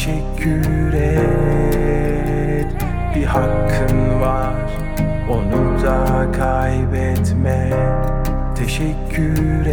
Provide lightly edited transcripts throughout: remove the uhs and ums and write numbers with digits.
Teşekkür et, bir hakkın var, onu da kaybetme. Teşekkür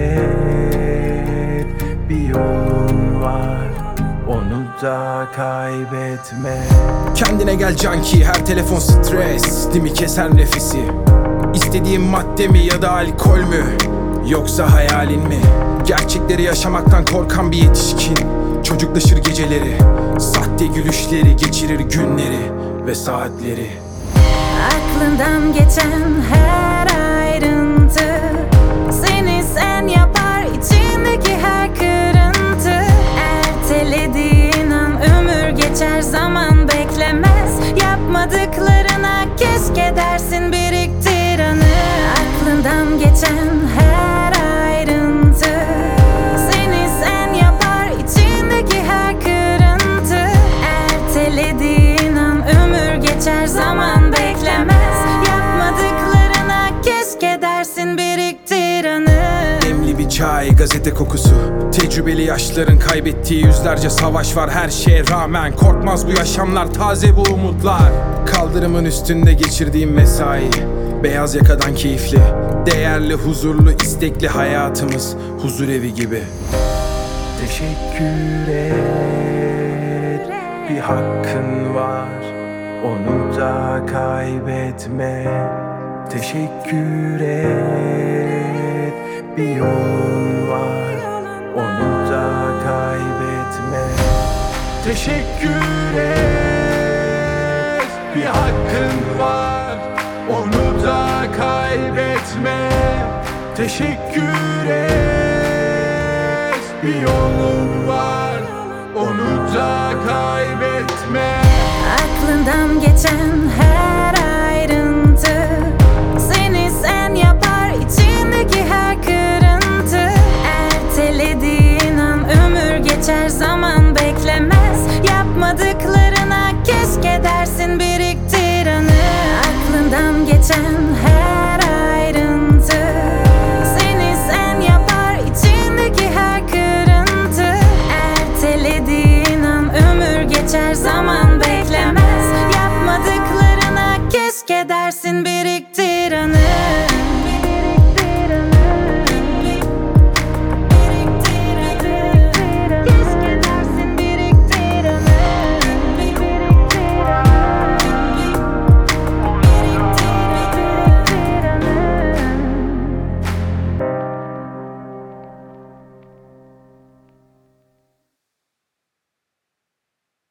et, bir yolun var, onu da kaybetme. Kendine gel canki, her telefon stres, değil mi keser nefesi? İstediğin madde mi ya da alkol mü? Yoksa hayalin mi? Gerçekleri yaşamaktan korkan bir yetişkin çocuklaşır geceleri, sahte gülüşleri, geçirir günleri ve saatleri. Aklından geçen her ayrıntı seni sen yapar, içindeki her kırıntı. Ertelediğin an ömür geçer, zaman beklemez. Yapmadıklarına keşke dersin, biriktir anı. Aklından geçen her ayrıntı seni sen yapar, içindeki her kırıntı. Ertelediğin an ömür geçer, zaman beklemez. Yapmadıklarına keşke dersin, biriktir anı. Demli bir çay, gazete kokusu, tecrübeli yaşların kaybettiği yüzlerce savaş var. Her şeye rağmen korkmaz bu yaşamlar, taze bu umutlar. Kaldırımın üstünde geçirdiğim mesai, beyaz yakadan keyifli, değerli, huzurlu, istekli hayatımız huzur evi gibi. Teşekkür et, bir hakkın var, onu da kaybetme. Teşekkür et, bir yolun var, onu da kaybetme. Teşekkür et, bir hakkın var, onu da kaybetme. Teşekkür et, bir yolun var, onu da kaybetme. Aklından geçen her ayrıntı seni sen yapar, içindeki her kırıntı. Ertelediğin an ömür geçer, zaman beklemez. Yapmadıklarına keşke dersin, biriktir anı. Aklından geçen her ayrıntı seni sen yapar, içindeki her kırıntı. Ertelediğin an ömür geçer, zaman beklemez. Yapmadıklarına keşke dersin, biriktir anı.